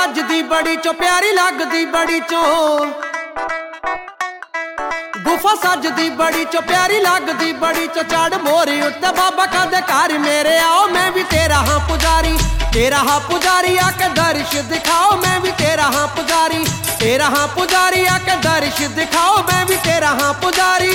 सजदी बड़ी चो प्यारी लगदी बड़ी चो, गुफा सजदी बड़ी चो प्यारी लगदी बड़ी चो। चढ़ मोरी उत्ते बाबा कदे घर मेरे आओ, मैं भी तेरा हाँ पुजारी, तेरा हाँ पुजारी आके दर्श दिखाओ। मैं भी तेरा हाँ पुजारी, तेरा हाँ पुजारी आके दर्श दिखाओ। मैं भी तेरा हाँ पुजारी।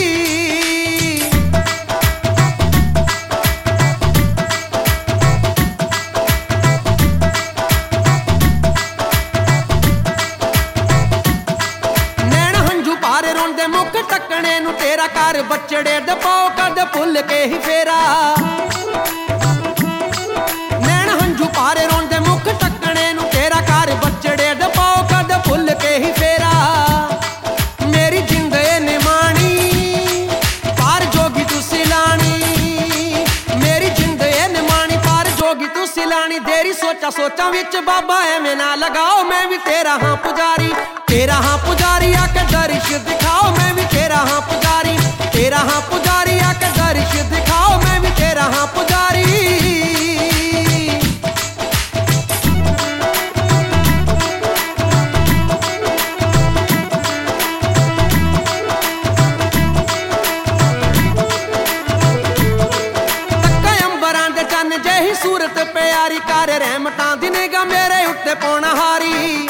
मुख टकने नु तेरा घर बचड़े दे पाओ कद भुल के ही फेरा। नैन हंझू पारे रोंदे मुख टकने नु तेरा घर बचड़े दे पाओ कद भुल के ही फेरा। मेरी जिंद ने मानी पार जोगी तू सिलानी, मेरी जिंद ने मानी पार जोगी तू सिलानी। तेरी सोचा सोचा विच बाबा एवें ना लगाओ। मैं भी तेरा हाँ पुजारी, तेरा हाँ पुजारी आके दर्श दिखाओ। मैं भी तेरा हाँ पुजारी, तेरा हाँ पुजारी आके दर्श दिखाओ। मैं भी तेरा हाँ पुजारी। तक्का अंबरां दे चन्न जही सूरत प्यारी, कर रहमतां दी निगाह मेरे उत्ते पौना हारी।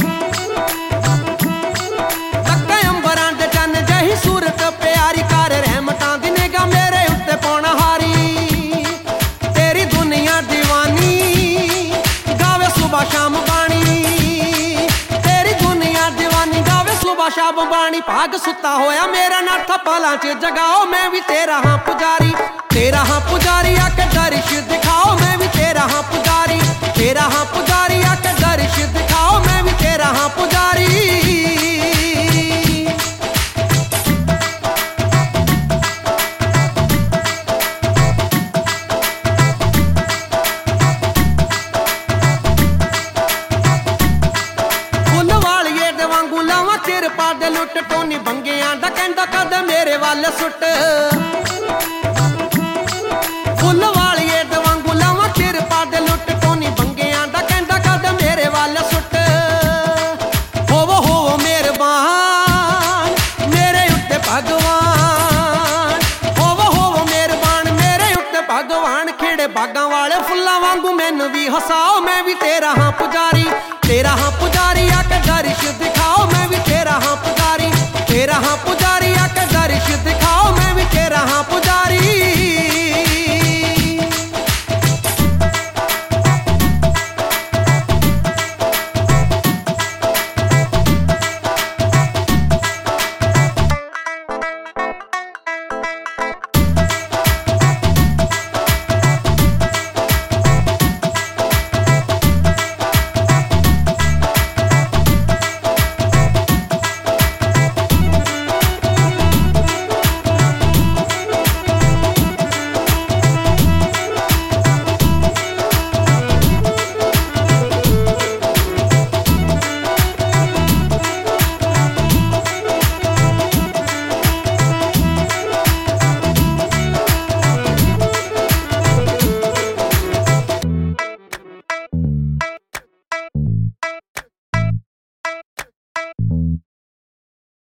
सूरत प्यारी कर रहमतां दी निगाह मेरे उत्ते पौना हारी। तेरी दुनिया दीवानी गावे सुबह शाम बाणी, तेरी दुनिया दीवानी गावे सुबह शाम बाणी। भाग सुता होया मेरा नाथा पलां च जगाओ। मैं भी तेरा हाँ पुजारी, तेरा हाँ पुजारी आके दर्श दिखाओ। मैं भी तेरा हाँ पुजारी, तेरा हाँ पुजारी आके दर्श दिखाओ। मैं भी तेरा हाँ पुजारी। चिर पाद लुट टोनी बंगियां दा कहंदा कद मेरे वाल सुट। फुल वालिए दवांगू लावां चिर पाद लुट टोनी बंगियां दा कहंदा कद मेरे वाल सुट। होवो मेहरबान मेरे उत्ते भगवान, होवो मेहरबान मेरे उत्ते भगवान। खिड़े बागां वाले फुल्लां वांगू मैनू भी हसाओ। मैं भी तेरा हाँ पुजारी, तेरा हाँ पुजारी आके दर्श दिखाओ। मैं भी तेरा हाँ पुजारी, तेरा हाँ पुजारी।